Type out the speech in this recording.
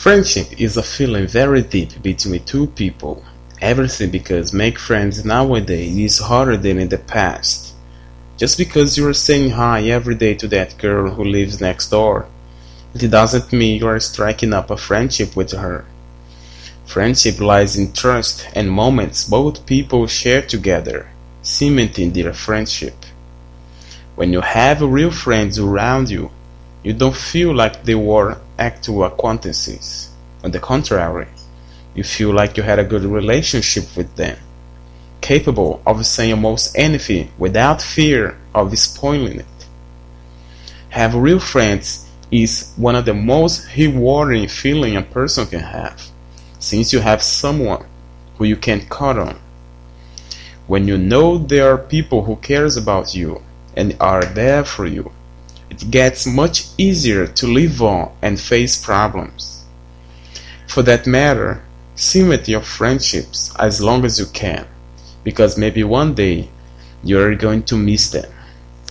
Friendship is a feeling very deep between two people. Everything because make friends nowadays is harder than in the past. Just because you are saying hi every day to that girl who lives next door, it doesn't mean you are striking up a friendship with her. Friendship lies in trust and moments both people share together, cementing their friendship. When you have real friends around you, you don't feel like they were actual acquaintances. On the contrary, you feel like you had a good relationship with them, capable of saying almost anything without fear of spoiling it. Have real friends is one of the most rewarding feelings a person can have, since you have someone who you can count on. When you know there are people who cares about you and are there for you, it gets much easier to live on and face problems. For that matter, cement your friendships as long as you can, because maybe one day you are going to miss them.